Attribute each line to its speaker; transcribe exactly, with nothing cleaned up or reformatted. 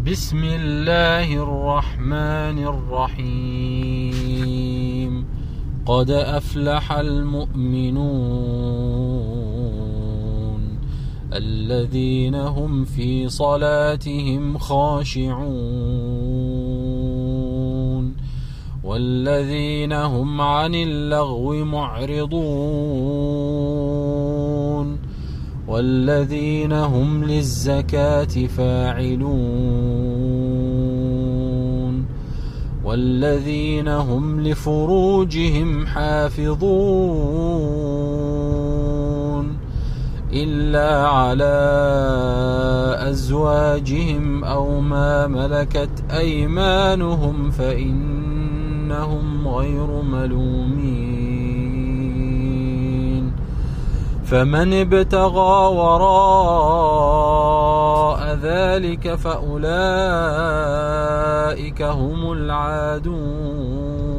Speaker 1: بسم الله الرحمن الرحيم. قد أفلح المؤمنون الذين هم في صلاتهم خاشعون والذين هم عن اللغو معرضون والذين هم للزكاة فاعلون والذين هم لفروجهم حافظون إلا على أزواجهم أو ما ملكت أيمانهم فإنهم غير ملومين. فمن ابتغى وراء ذلك فأولئك هم العادون.